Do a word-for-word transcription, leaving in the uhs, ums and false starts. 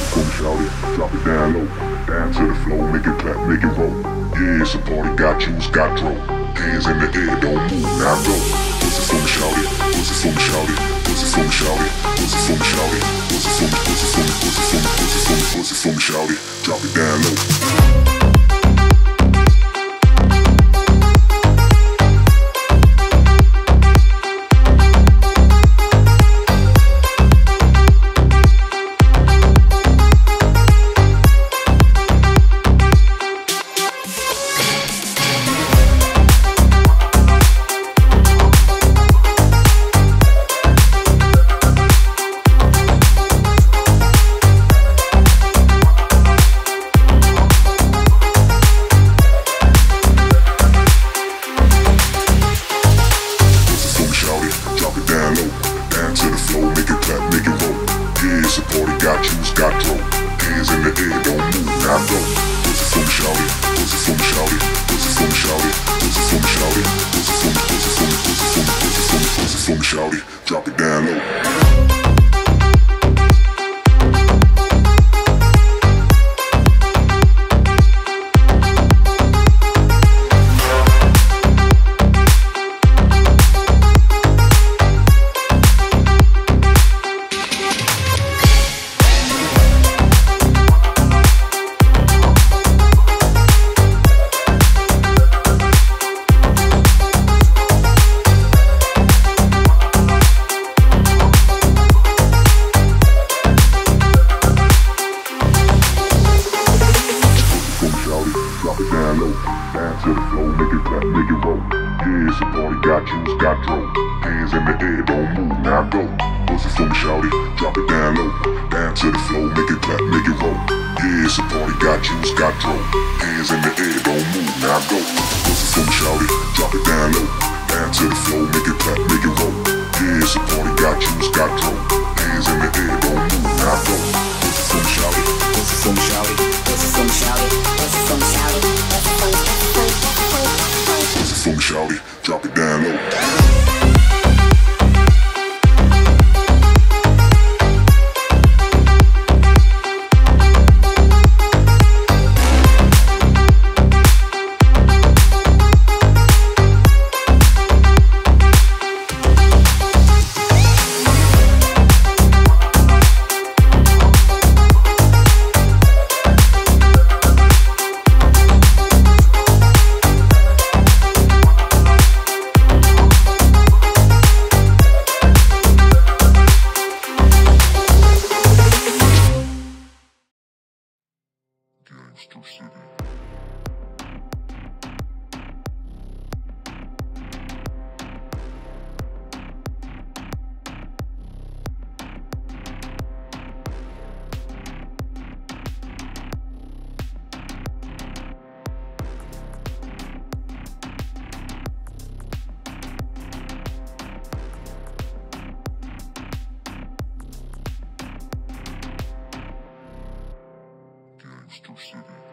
Come shout it, drop it down low. Down to the floor, make it clap, make it roll. Yeah, it's a party, got juice, got throw. Hands in the air, don't move, now go. Pussy for me, shout it, pussy for me, shout it, pussy for me, shout it, pussy for me, shout it, pussy for me, pussy for me, pussy for me, pussy for me, pussy for me, shout it, drop it down low. Got juice, got throw. Hands in the air, don't move, now go. Pussy for me, shout it, pussy for me, shout it, pussy for me, shout it, pussy for me, shout it, pussy for me, pussy for me, pussy for me, pussy for me, pussy for me, shout it, drop it down low. Drop it down low, down to the floor, make it clap, make it roll. Yeah, it's a party, got juice, got throw. Hands in the air, don't move, now go. Pussy for me, shout it, drop it down low, down to the floor, make it clap, make it roll. Yeah, it's a party, got juice, got throw. Hands in the air, don't move, now go. Pussy for me, shout it, drop it down low, down to the floor, make it clap, make it roll. Yeah, it's a party, got juice, got throw. Hands in the air, don't move, now go. Pussy for me, shout it, pussy for me, shout it, pussy for me, shout it, pussy for me, shout it. Pussy for me, shout it, drop it down low. Gangster City. Gangster City.